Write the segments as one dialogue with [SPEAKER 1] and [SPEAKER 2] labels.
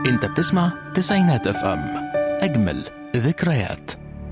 [SPEAKER 1] انت بتسمع تسعينات اف ام، اجمل ذكريات.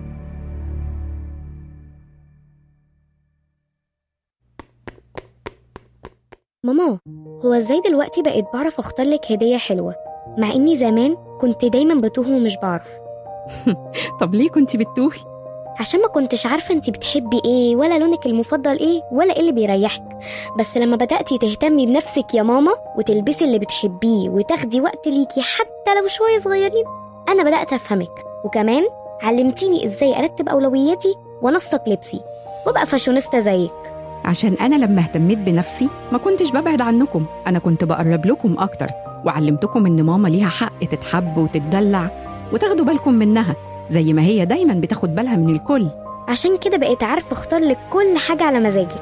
[SPEAKER 2] ماما، هو ازاي دلوقتي بقيت بعرف اختار لك هدية حلوة مع اني زمان كنت دايما بتوه ومش بعرف؟
[SPEAKER 3] طب ليه كنتي بتتوهي؟
[SPEAKER 2] عشان ما كنتش عارفة انتي بتحبي ايه ولا لونك المفضل ايه ولا ايه اللي بيريحك. بس لما بدأتي تهتمي بنفسك يا ماما وتلبسي اللي بتحبيه وتاخدي وقت ليكي حتى لو شوية صغيرين، انا بدأت افهمك، وكمان علمتيني ازاي ارتب اولوياتي وانسق لبسي وابقى فاشونيستا زيك.
[SPEAKER 3] عشان أنا لما اهتميت بنفسي ما كنتش ببعد عنكم، أنا كنت بقرب لكم أكتر وعلمتكم إن ماما ليها حق تتحب وتتدلع وتاخدوا بالكم منها زي ما هي دايما بتاخد بالها من الكل.
[SPEAKER 2] عشان كده بقيت عارفة اختار لك كل حاجة على مزاجك.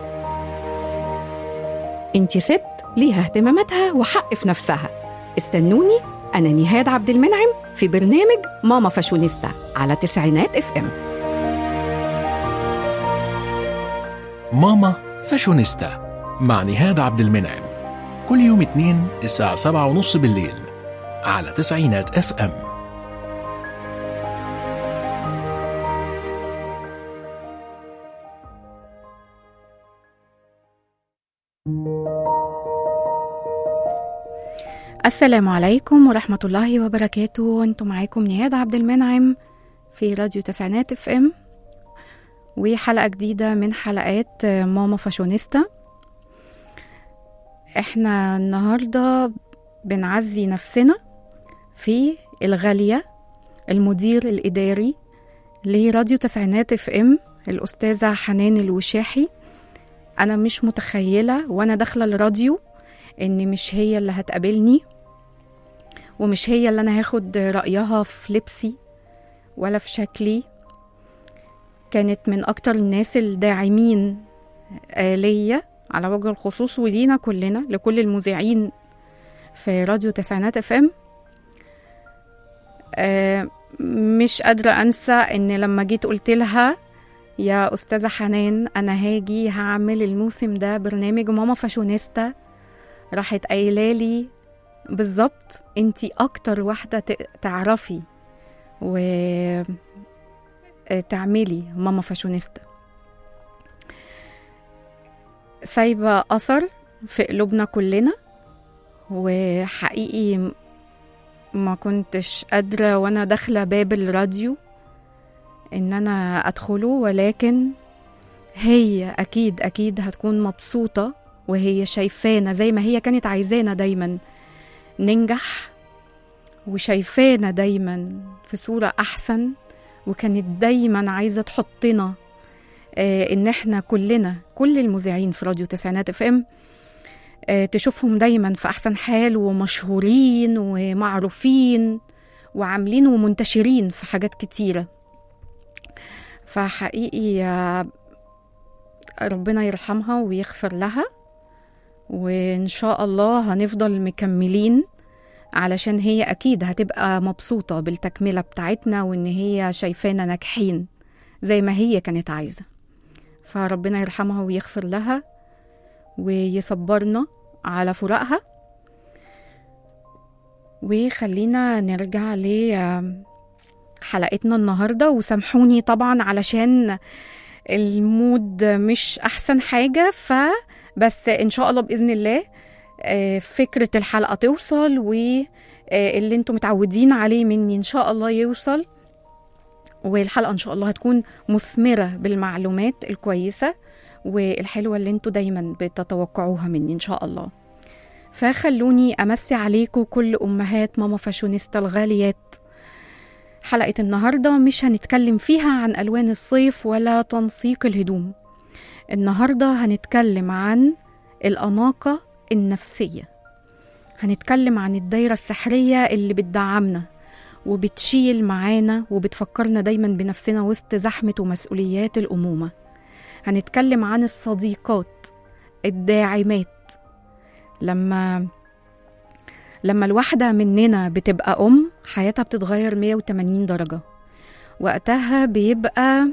[SPEAKER 3] انتي ست ليها اهتماماتها وحق في نفسها. استنوني، أنا نهاد عبد المنعم في برنامج ماما فاشونيستا على تسعينات اف ام.
[SPEAKER 1] ماما فاشونيستا مع نهاد عبد المنعم، كل يوم اثنين الساعة 7:30 بالليل على تسعينات اف ام.
[SPEAKER 3] السلام عليكم ورحمة الله وبركاته، وانتم معاكم نهاد عبد المنعم في راديو تسعينات اف ام، وحلقة جديدة من حلقات ماما فاشونيستا. احنا النهاردة بنعزي نفسنا في الغالية المدير الإداري لراديو تسعينات اف ام، الأستاذة حنان الوشاحي. أنا مش متخيلة وأنا داخلة الراديو إن مش هي اللي هتقابلني ومش هي اللي أنا هاخد رأيها في لبسي ولا في شكلي. كانت من أكتر الناس الداعمين ليا على وجه الخصوص ولينا كلنا، لكل المذيعين في راديو تسعينات اف ام. مش قادرة أنسى إن لما جيت قلت لها يا أستاذة حنان أنا هاجي هعمل الموسم ده برنامج ماما فاشونيستا، راحت قايلالي بالظبط انتي أكتر واحدة تعرفي وتعملي ماما فاشونيستا، سايبة أثر في قلوبنا كلنا. وحقيقي ما كنتش قادرة وانا داخلة باب الراديو ان انا ادخله، ولكن هي اكيد هتكون مبسوطة وهي شايفانا زي ما هي كانت عايزانا دايما ننجح، وشايفانا دايما في صورة احسن، وكانت دايما عايزة تحطنا ان احنا كلنا كل المذيعين في راديو تسعينات اف ام تشوفهم دايما في أحسن حال ومشهورين ومعروفين وعاملين ومنتشرين في حاجات كتيرة. فحقيقي ربنا يرحمها ويغفر لها، وإن شاء الله هنفضل مكملين علشان هي أكيد هتبقى مبسوطة بالتكملة بتاعتنا وإن هي شايفانا ناجحين زي ما هي كانت عايزة. فربنا يرحمها ويغفر لها ويصبرنا على فراقها. وخلينا نرجع لحلقتنا النهاردة، وسامحوني طبعا علشان المود مش أحسن حاجة، فبس إن شاء الله بإذن الله فكرة الحلقة توصل واللي انتم متعودين عليه مني إن شاء الله يوصل، والحلقة إن شاء الله هتكون مثمرة بالمعلومات الكويسة والحلوة اللي انتوا دايما بتتوقعوها مني إن شاء الله. فخلوني أمسي عليكم كل أمهات ماما فاشونيستا الغاليات. حلقة النهاردة مش هنتكلم فيها عن ألوان الصيف ولا تنسيق الهدوم. النهاردة هنتكلم عن الأناقة النفسية، هنتكلم عن الدايرة السحرية اللي بتدعمنا وبتشيل معانا وبتفكرنا دايما بنفسنا وسط زحمة ومسؤوليات الأمومة. هنتكلم عن الصديقات الداعمات. لما الواحدة مننا بتبقى حياتها بتتغير 180 درجة، وقتها بيبقى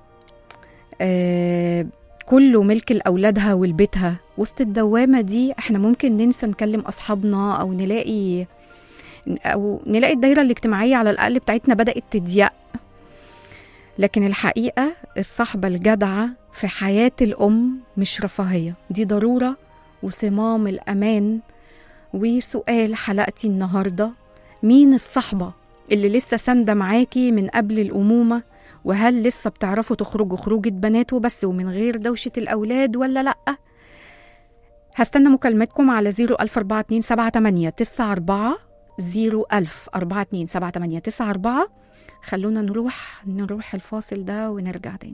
[SPEAKER 3] كله ملك لأولادها ولبيتها. وسط الدوامة دي احنا ممكن ننسى نكلم أصحابنا أو نلاقي أو نلاقي الدايرة الاجتماعية على الأقل بتاعتنا بدأت تضيق. لكن الحقيقة الصحبة الجدعة في حياة الأم مش رفاهية، دي ضرورة وصمام الأمان. وسؤال حلقتي النهاردة: مين الصحبة اللي لسه ساندة معاكي من قبل الأمومة؟ وهل لسه بتعرفوا تخرجوا خروجة بنات وبس ومن غير دوشة الأولاد ولا لأ؟ هستنى مكالمتكم على 014278994 014278994. خلونا نروح الفاصل ده ونرجع تاني.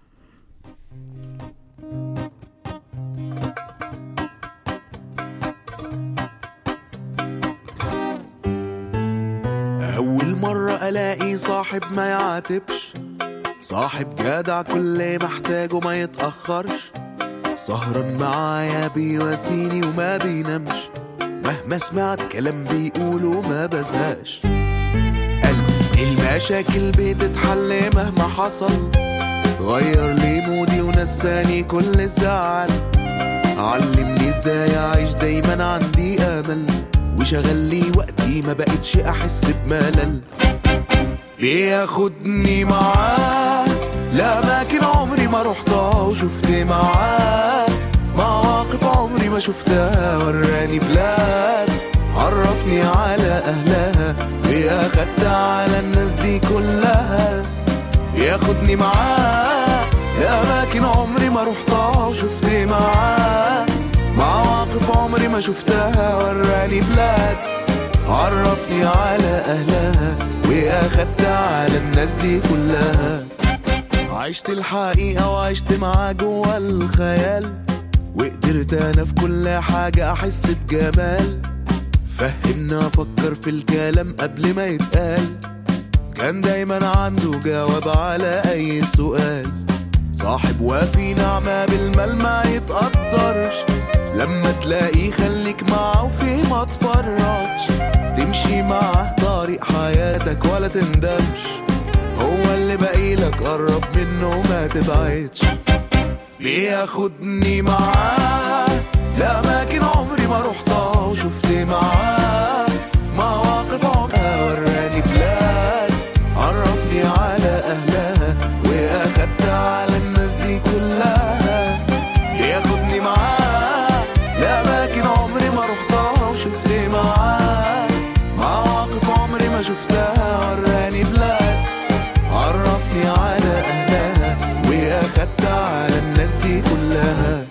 [SPEAKER 4] أول مرة ألاقي صاحب ما يعاتبش، صاحب جدع كل محتاجه ما يتأخرش، سهران معايا بيواسيني وما بينامش، مهما سمعت كلام بيقوله ما بزهقش. قلبي المشاكل بتتحل مهما حصل، غير لي مودي ونساني كل الزعل، علمني ازاي اعيش دايما عندي امل، وشغل لي وقتي ما بقتش احس بملل. بياخدني معاه لأماكن عمري ما رحتها، وشفت معاه مواقف عمري ما شفتها، وراني بلاد عرفني على أهلها، وأخدت على الناس دي كلها. ياخدني معاه لأماكن عمري ما رحتها، وشفت معاه مواقف عمري ما شفتها، وراني بلاد عرفني على أهلها، وأخدت على الناس دي كلها. عشت الحقيقة وعشت معاه جوا الخيال، وقدرت أنا في كل حاجة أحس بجمال، فهمنا أفكر في الكلام قبل ما يتقال، كان دايما عنده جواب على أي سؤال. صاحب وفي نعمة بالمال ما يتقدرش، لما تلاقيه خليك معه وفيه ما تفرطش، تمشي معه طريق حياتك ولا تندمش، هو اللي باقيلك قرب منه ما تبعدش. بياخدني معاه لأماكن عمري ما رحتها، وشفت معاه مواقف عمرها، وراني بلاد عرفني على أهلها، وأخدت على الناس دي كلها. بياخدني معاه لأماكن عمري ما رحتها، وشفت معاه مواقف عمري ما شفتها، وراني بلاد عرفني على أهلها، وأخدت على الناس دي كلها.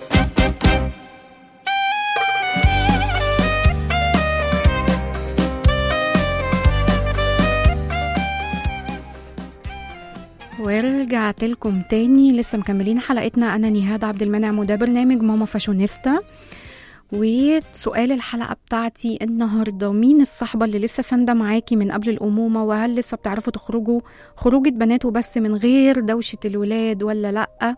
[SPEAKER 3] ورجعت لكم تاني، لسه مكملين حلقتنا. أنا نهاد عبد المنعم وده برنامج ماما فاشونيستا. وسؤال الحلقة بتاعتي النهاردة: مين الصحبة اللي لسه ساندة معاكي من قبل الأمومة؟ وهل لسه بتعرفوا تخرجوا خروجة بنات وبس من غير دوشة الولاد ولا لأ؟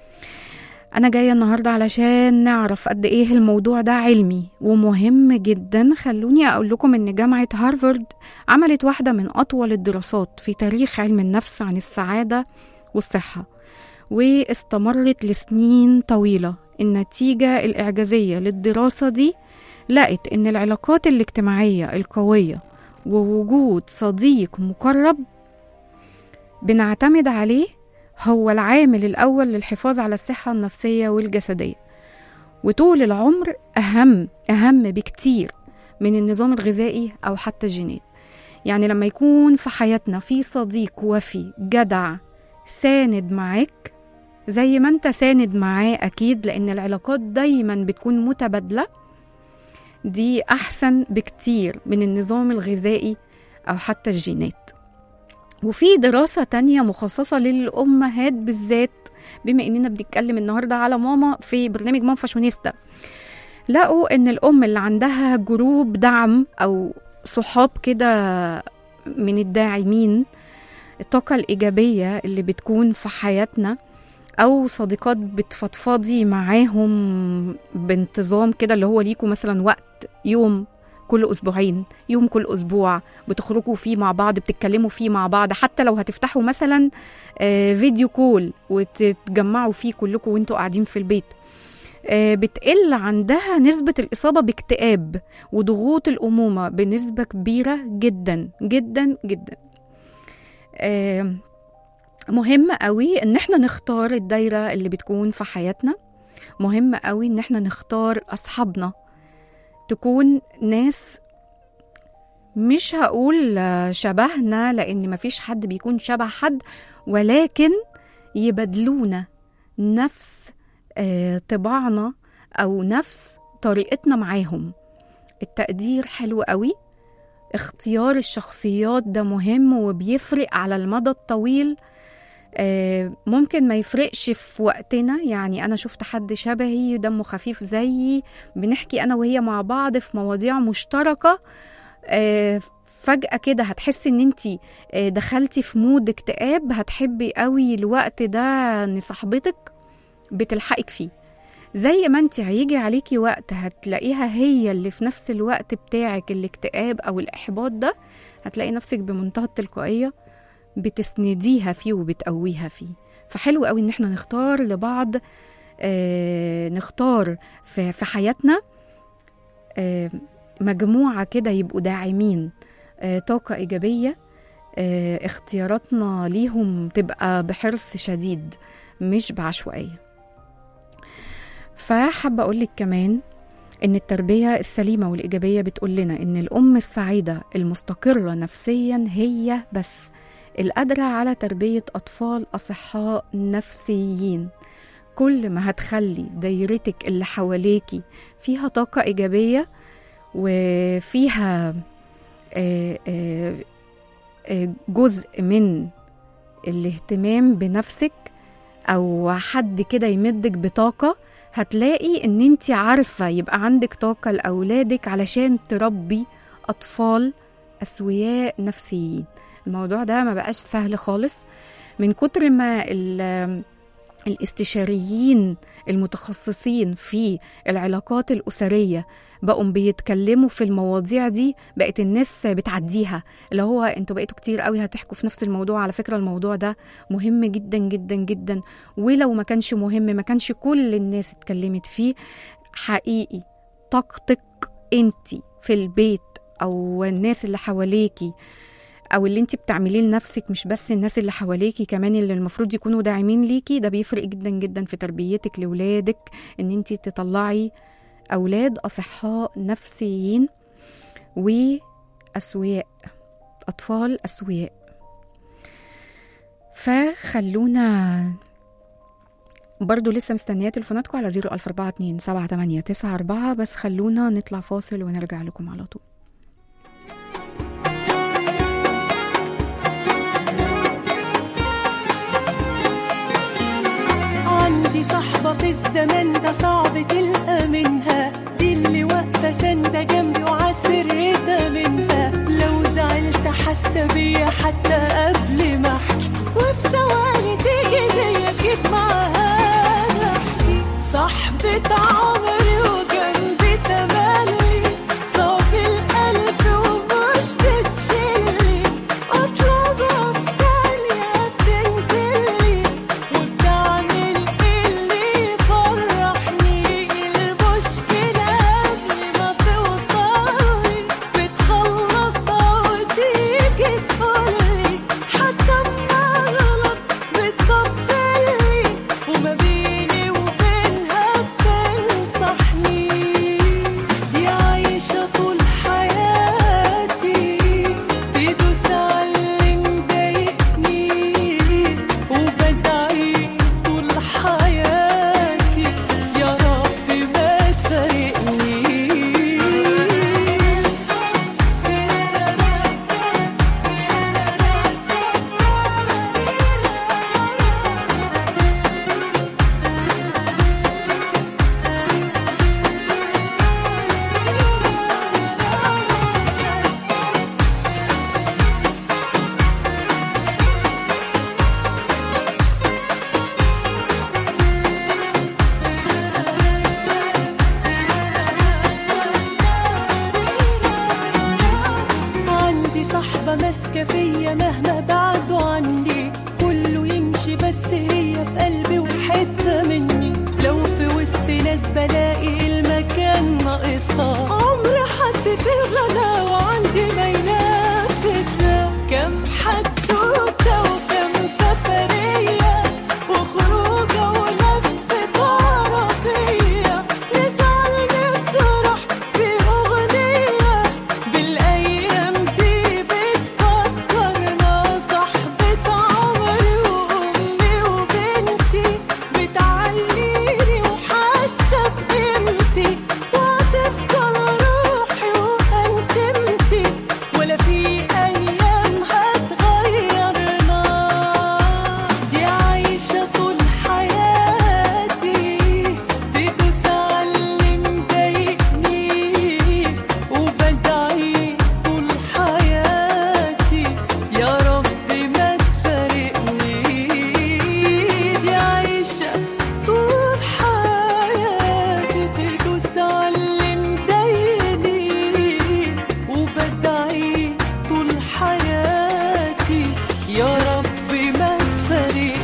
[SPEAKER 3] أنا جاية النهاردة علشان نعرف قد إيه الموضوع ده علمي ومهم جدا. خلوني أقول لكم إن جامعة هارفارد عملت واحدة من أطول الدراسات في تاريخ علم النفس عن السعادة والصحة، واستمرت لسنين طويلة. النتيجة الإعجازية للدراسة دي لقت إن العلاقات الاجتماعية القوية ووجود صديق مقرب بنعتمد عليه هو العامل الأول للحفاظ على الصحة النفسية والجسدية، وطول العمر أهم بكتير من النظام الغذائي أو حتى الجينات. يعني لما يكون في حياتنا في صديق وفي جدع ساند معاك زي ما انت ساند معاه، أكيد لأن العلاقات دايما بتكون متبادلة، دي أحسن بكتير من النظام الغذائي أو حتى الجينات. وفي دراسة تانية مخصصة للأمهات بالذات، بما إننا بنتكلم النهاردة على ماما في برنامج ماما فاشونيستا، لقوا إن الأم اللي عندها جروب دعم أو صحاب كده من الداعمين، الطاقة الإيجابية اللي بتكون في حياتنا، أو صديقات بتفضفضي معاهم بانتظام كده، اللي هو ليكوا مثلا وقت يوم كل أسبوعين، يوم كل أسبوع بتخرجوا فيه مع بعض، بتتكلموا فيه مع بعض، حتى لو هتفتحوا مثلا فيديو كول وتتجمعوا فيه كلكم وانتوا قاعدين في البيت. بتقل عندها نسبة الإصابة باكتئاب وضغوط الأمومة بنسبة كبيرة جدا جدا جدا. مهم قوي ان احنا نختار الدايرة اللي بتكون في حياتنا. مهم قوي ان احنا نختار أصحابنا تكون ناس مش هقول شبهنا، لأن مفيش حد بيكون شبه حد، ولكن يبدلونا نفس طباعنا أو نفس طريقتنا معاهم. التقدير حلو قوي، اختيار الشخصيات ده مهم وبيفرق على المدى الطويل. ممكن ما يفرقش في وقتنا، يعني أنا شفت حد شبهي دمه خفيف زيي، بنحكي أنا وهي مع بعض في مواضيع مشتركة، فجأة كده هتحسي ان انتي دخلتي في مود اكتئاب، هتحبي قوي الوقت ده ان صاحبتك بتلحقك فيه. زي ما انتي هيجي عليكي وقت هتلاقيها هي اللي في نفس الوقت بتاعك الاكتئاب او الاحباط ده، هتلاقي نفسك بمنتهى التلقائية بتسنديها فيه وبتقويها فيه. فحلو قوي ان احنا نختار لبعض، نختار في حياتنا مجموعة كده يبقوا داعمين، طاقة إيجابية، اختياراتنا ليهم تبقى بحرص شديد مش بعشوائية. فحابة أقولك كمان إن التربية السليمة والإيجابية بتقول لنا إن الأم السعيدة المستقرة نفسيا هي بس القادرة على تربية أطفال أصحاء نفسيين. كل ما هتخلي دايرتك اللي حواليكي فيها طاقة إيجابية وفيها جزء من الاهتمام بنفسك أو حد كده يمدك بطاقة، هتلاقي ان انت عارفة يبقى عندك طاقة لأولادك علشان تربي أطفال أسوياء نفسيين. الموضوع ده ما بقاش سهل خالص، من كتر ما الاستشاريين المتخصصين في العلاقات الأسرية بقوا بيتكلموا في المواضيع دي، بقت الناس بتعديها، اللي هو انتوا بقيتوا كتير قوي هتحكوا في نفس الموضوع. على فكرة الموضوع ده مهم جدا جدا جدا، ولو ما كانش مهم ما كانش كل الناس اتكلمت فيه. حقيقي طاقتك انتي في البيت أو الناس اللي حواليكي أو اللي انتي بتعمليه لنفسك، مش بس الناس اللي حواليكي، كمان اللي المفروض يكونوا داعمين ليكي، ده بيفرق جدا جدا في تربيتك لولادك، ان انتي تطلعي أولاد أصحاء نفسيين وأسوياء، أطفال أسوياء. فخلونا برضو لسه مستنيات تليفوناتكم على 004278994، بس خلونا نطلع فاصل ونرجع لكم على طول.
[SPEAKER 5] عندي صاحبة في الزمن ده صعب تلقى منها، دي اللي واقفة سندة جنبي وعسر ده منها، لو زعلت حاسة بيا حتى قبل ما احكي، وفي ثواني تيجي ليا جيت معاها احكي. صاحبة عمري وجنبي تملي، صافي القلب ومش بتشيلي، اطلبها في ثانية بتنزلي، وبتعمل اللي يفرحني. المشكلة قبل ما توصلي بتخلصها وتيجي تقولي، حتى اما غلط بتبطلي، وما بيني وبينها بتنصحني. دي عايشة طول حياتي تدوس على اللي مضايقني، وبدعي طول حياتي يا رب ما تفارقني. عندي صاحبة ماسكة فيا مهما بعدوا عني، كله يمشي بس هي في قلبي وحتة مني، لو في وسط ناس في الغلا وعندي ما ينافسها. كم حدوتة وكم سفرية وخروجة ولفة عربية، نزعل نفرح بأغنية، بالأيام دي بتفكرنا صاحبة عمري وأمي وبنتي، بتعليني وحاسة بقيمتي، وهتفضل روحي وأنتمتي، ولا في أيام هتغيرنا. دي عايشة طول حياتي تدوس على اللي مضايقني، وبدعي طول حياتي يا رب ما تفارقني. دي عايشة طول حياتي تدوس على اللي مضايقني، وبدعي طول حياتي يا رب ما تفارقني.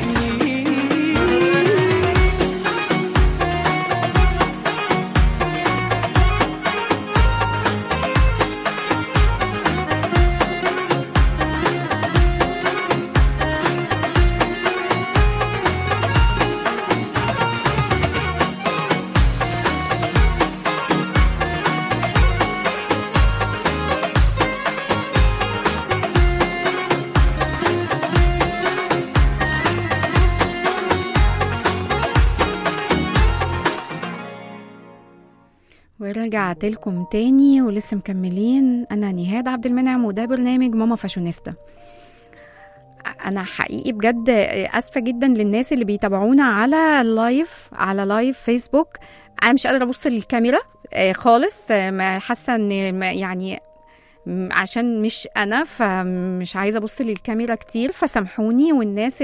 [SPEAKER 3] ورجعت لكم تاني ولسه مكملين. أنا نهاد عبد المنعم وده برنامج ماما فاشونيستا. أنا حقيقي بجد أسفة جدا للناس اللي بيتابعونا على لايف فيسبوك. أنا مش قادرة أبص للكاميرا خالص، ما حاسة إن يعني عشان مش أنا فمش عايزة أبص للكاميرا كتير، فسامحوني. والناس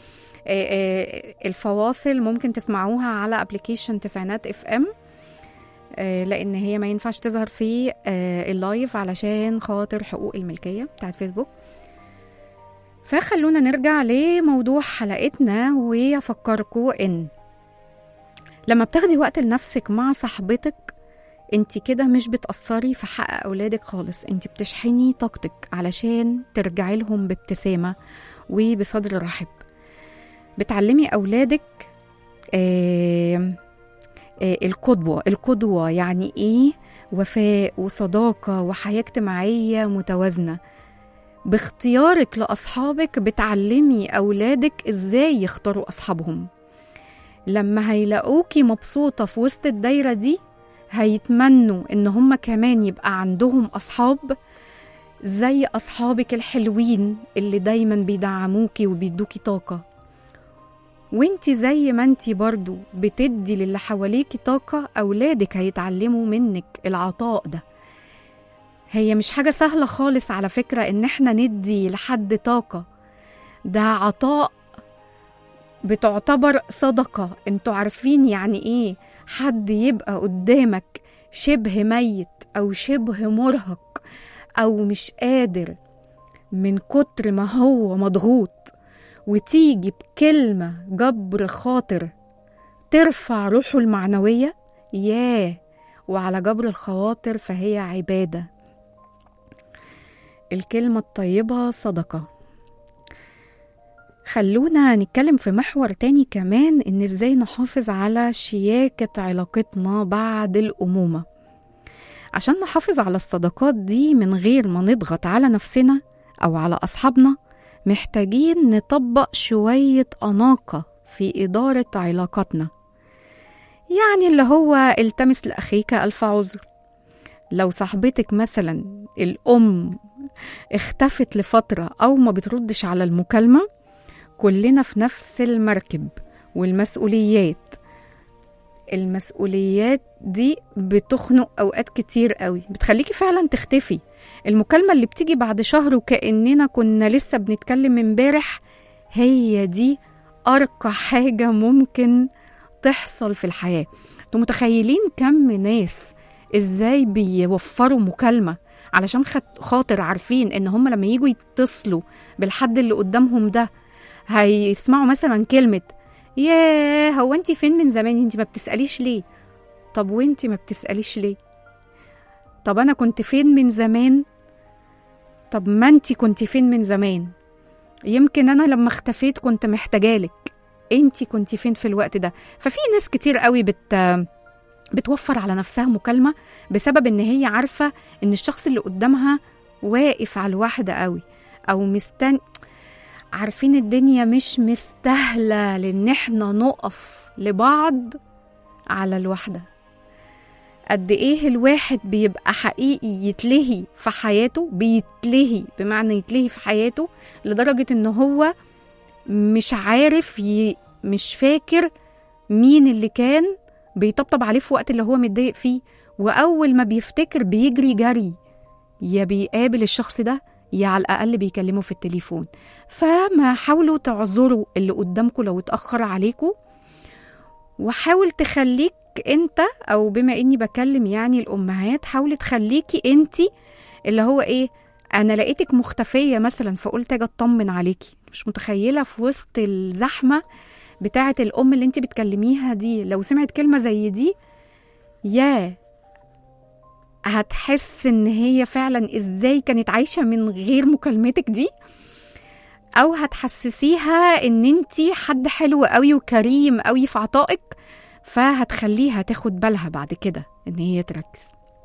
[SPEAKER 3] الفواصل ممكن تسمعوها على ابليكيشن تسعينات FM، لان هي ما ينفعش تظهر في اللايف علشان خاطر حقوق الملكية بتاعت فيسبوك. فخلونا نرجع لموضوع حلقتنا، وافكركم ان لما بتاخدي وقت لنفسك مع صاحبتك انت كده مش بتأثري في حق اولادك خالص، انت بتشحني طاقتك علشان ترجعي لهم بابتسامة وبصدر رحب. بتعلمي اولادك القدوة يعني ايه وفاء وصداقة وحياة اجتماعية متوازنة. باختيارك لأصحابك بتعلمي أولادك ازاي يختاروا أصحابهم. لما هيلاقوكي مبسوطة في وسط الدايرة دي هيتمنوا ان هم كمان يبقى عندهم أصحاب زي أصحابك الحلوين اللي دايما بيدعموكي وبيدوكي طاقة. وانتي زي ما انتي برضو بتدي للي حواليكي طاقة، أولادك هيتعلموا منك العطاء ده. هي مش حاجة سهلة خالص على فكرة ان احنا ندي لحد طاقة، ده عطاء بتعتبر صدقة. انتوا عارفين يعني ايه حد يبقى قدامك شبه ميت او شبه مرهق او مش قادر من كتر ما هو مضغوط، وتيجي بكلمة جبر خاطر ترفع روحه المعنوية؟ ياه، وعلى جبر الخواطر فهي عبادة. الكلمة الطيبة صدقة. خلونا نتكلم في محور تاني كمان، إن إزاي نحافظ على شياكة علاقتنا بعد الأمومة. عشان نحافظ على الصداقات دي من غير ما نضغط على نفسنا أو على أصحابنا، محتاجين نطبق شوية أناقة في إدارة علاقاتنا. يعني اللي هو التمس لأخيك ألف عذر. لو صاحبتك مثلا الأم اختفت لفترة أو ما بتردش على المكالمة، كلنا في نفس المركب. المسؤوليات دي بتخنق أوقات كتير قوي، بتخليكي فعلا تختفي. المكالمة اللي بتيجي بعد شهر وكأننا كنا لسه بنتكلم امبارح، هي دي أرقى حاجة ممكن تحصل في الحياة. انتوا متخيلين كم ناس ازاي بيوفروا مكالمة علشان خاطر عارفين ان هم لما يجوا يتصلوا بالحد اللي قدامهم ده هيسمعوا مثلا كلمة ياه هو انتي فين من زمان، انتي ما بتسأليش ليه؟ طب وانتي ما بتسأليش ليه؟ طب أنا كنت فين من زمان؟ طب ما انتي كنت فين من زمان؟ يمكن أنا لما اختفيت كنت محتاجالك، انتي كنت فين في الوقت ده؟ ففي ناس كتير قوي بتوفر على نفسها مكالمة بسبب ان هي عارفة ان الشخص اللي قدامها واقف على الواحدة قوي، او عارفين الدنيا مش مستاهلة لان احنا نقف لبعض على الواحدة. قد ايه الواحد بيبقى حقيقي يتلهي في حياته، بيتلهي بمعنى يتلهي في حياته لدرجة ان هو مش عارف مش فاكر مين اللي كان بيطبطب عليه في وقت اللي هو متضايق فيه، وأول ما بيفتكر بيجري جري يا بيقابل الشخص ده يا على الأقل بيكلمه في التليفون. فما حاولوا تعذروا اللي قدامكم لو اتأخر عليكم، وحاول تخليك انت، أو بما اني بكلم يعني الأمهات، حاول تخليكي انتي اللي هو ايه، أنا لقيتك مختفية مثلا فقلت اجي اطمن عليكي. مش متخيلة في وسط الزحمة بتاعة الأم اللي انت بتكلميها دي لو سمعت كلمة زي دي، يا هتحس ان هي فعلا ازاي كانت عايشة من غير مكالمتك دي، او هتحسسيها ان انت حد حلو قوي وكريم قوي في عطائك، فهتخليها تاخد بالها بعد كده ان هي تركز.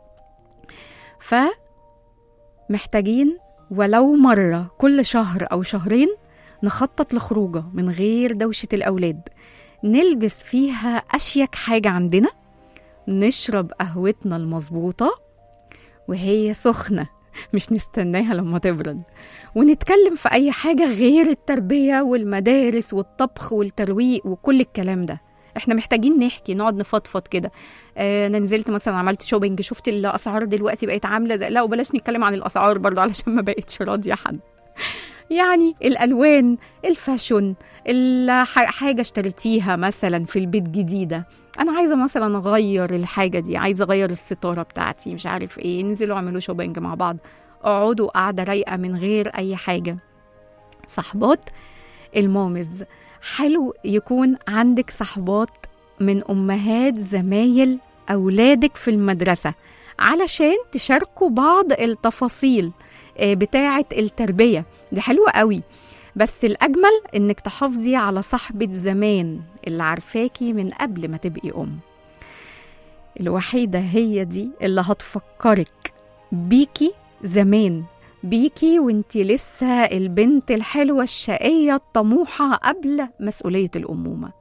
[SPEAKER 3] فمحتاجين ولو مرة كل شهر أو شهرين نخطط لخروجة من غير دوشة الأولاد، نلبس فيها أشيك حاجة عندنا، نشرب قهوتنا المظبوطة وهي سخنة، مش نستناها لما تبرد، ونتكلم في أي حاجة غير التربية والمدارس والطبخ والترويق وكل الكلام ده. احنا محتاجين نحكي، نقعد نفضفض كده. انا نزلت مثلا عملت شوبينج، شفت الاسعار دلوقتي بقت عامله زي، لا وبلاش نتكلم عن الاسعار برضه علشان ما بقتش راضيه حد. يعني الالوان، الفاشون، حاجه اشتريتيها مثلا في البيت جديده، انا عايزه مثلا اغير الحاجه دي، عايزه اغير الستاره بتاعتي، مش عارف ايه، ننزلوا اعملوا شوبينج مع بعض، اقعدوا قاعده رايقه من غير اي حاجه. صحبات المامز، حلو يكون عندك صحبات من أمهات زمايل أولادك في المدرسة علشان تشاركوا بعض التفاصيل بتاعة التربية، دي حلوة قوي. بس الأجمل إنك تحافظي على صحبة زمان اللي عارفاكي من قبل ما تبقي أم. الوحيدة هي دي اللي هتفكرك بيكي زمان، بيكي وانتي لسه البنت الحلوة الشقية الطموحة قبل مسؤولية الأمومة.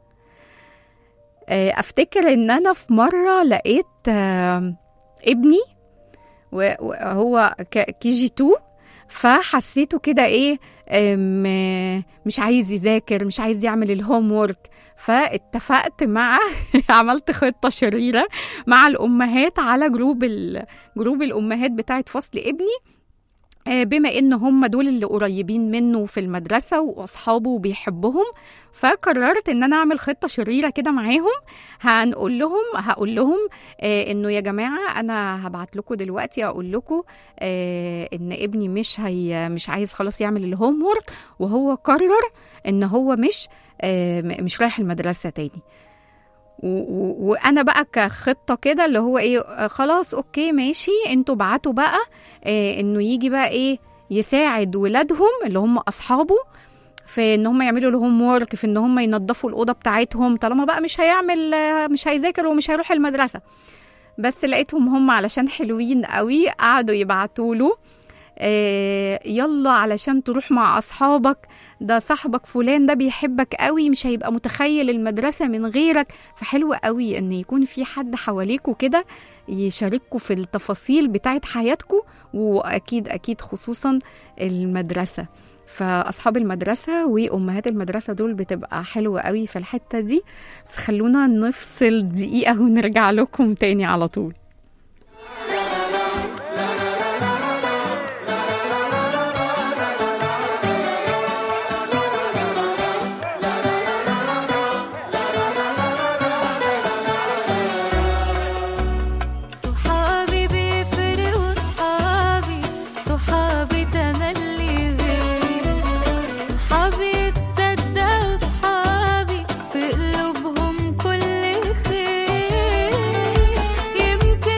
[SPEAKER 3] أفتكر إن أنا في مرة لقيت ابني وهو KG2، فحسيته كده إيه، مش عايز يذاكر، مش عايز يعمل الهوم وورك، فاتفقت مع عملت خطة شريرة مع الأمهات على جروب الأمهات بتاعت فصل ابني، بما ان هم دول اللي قريبين منه في المدرسة واصحابه وبيحبهم، فقررت ان انا اعمل خطة شريرة كده معاهم. هقول لهم انه يا جماعة انا هبعت لكم دلوقتي اقول لكم ان ابني مش عايز خلاص يعمل الهوم وورك، وهو قرر ان هو مش رايح المدرسة تاني. وانا بقى كخطه كده اللي هو ايه، خلاص اوكي ماشي، انتوا بعتوا بقى انه يجي بقى ايه يساعد ولادهم اللي هم اصحابه في ان هم يعملوا الهوم وورك، في ان هم ينظفوا الاوضه بتاعتهم، طالما بقى مش هيذاكر ومش هيروح المدرسه. بس لقيتهم هم علشان حلوين قوي قعدوا يبعتوا له يلا علشان تروح مع أصحابك، ده صاحبك فلان ده بيحبك قوي، مش هيبقى متخيل المدرسة من غيرك. فحلو قوي ان يكون في حد حواليكوا كده يشاركوا في التفاصيل بتاعت حياتكوا، وأكيد خصوصا المدرسة. فأصحاب المدرسة وأمهات المدرسة دول بتبقى حلوة قوي في الحتة دي. بس خلونا نفصل دقيقة ونرجع لكم تاني على طول.
[SPEAKER 6] يمكن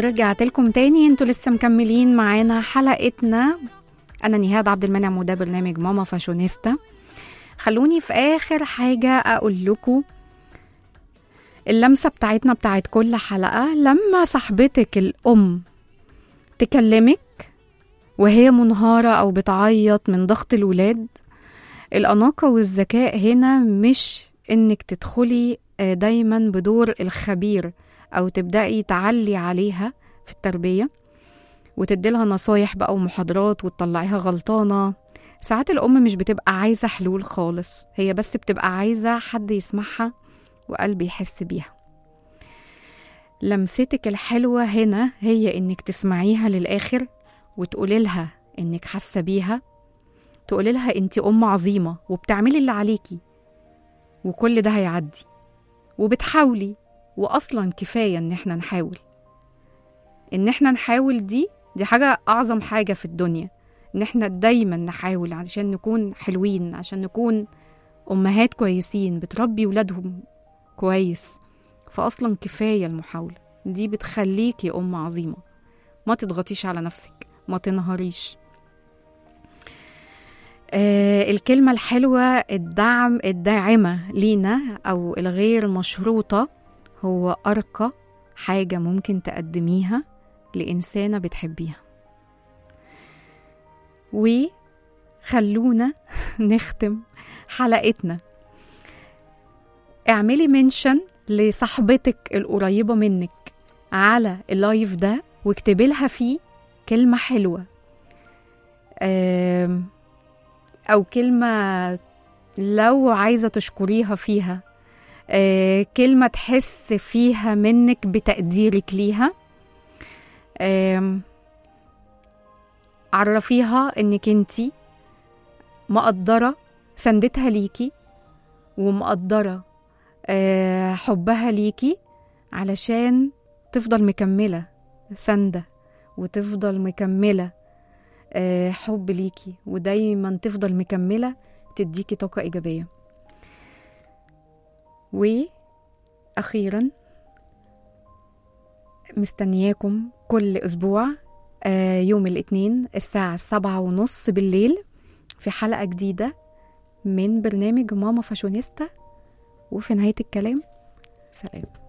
[SPEAKER 3] ورجعت لكم تاني. انتوا لسه مكملين معانا حلقتنا. انا نهاد عبد المنعم وده برنامج ماما فاشونيستا. خلوني في اخر حاجة اقول لكم اللمسة بتاعتنا بتاعت كل حلقة. لما صاحبتك الام تكلمك وهي منهارة او بتعيط من ضغط الولاد، الأناقة والذكاء هنا مش انك تدخلي دايما بدور الخبير او تبدأي تعلي عليها في التربية وتديلها نصايح بقى ومحاضرات وتطلعيها غلطانة. ساعات الأم مش بتبقى عايزة حلول خالص، هي بس بتبقى عايزة حد يسمعها وقلب يحس بيها. لمستك الحلوة هنا هي انك تسمعيها للآخر وتقولي لها انك حاسة بيها، تقولي لها انتي أم عظيمة وبتعملي اللي عليكي وكل ده هيعدي وبتحاولي، وأصلا كفاية ان احنا نحاول. ان احنا نحاول دي حاجة أعظم حاجة في الدنيا، ان احنا دايما نحاول عشان نكون حلوين، عشان نكون أمهات كويسين بتربي ولادهم كويس. فأصلا كفاية المحاولة دي بتخليكي أم عظيمة. ما تضغطيش على نفسك، ما تنهاريش. الكلمة الحلوة، الداعمة لينا أو الغير مشروطة هو أرقى حاجة ممكن تقدميها لإنسانة بتحبيها. وخلونا نختم حلقتنا. اعملي منشن لصاحبتك القريبة منك على اللايف ده واكتبي لها فيه كلمة حلوة، أو كلمة لو عايزة تشكريها فيها، كلمة تحس فيها منك بتقديرك ليها. عرفيها انك انتي مقدرة سندتها ليكي ومقدرة حبها ليكي علشان تفضل مكملة سندة وتفضل مكملة حب ليكي، ودايما تفضل مكملة تديكي طاقة إيجابية. وأخيرا مستنياكم كل أسبوع يوم الاثنين الساعة 7:30 بالليل في حلقة جديدة من برنامج ماما فاشونيستا. وفي نهاية الكلام سلام.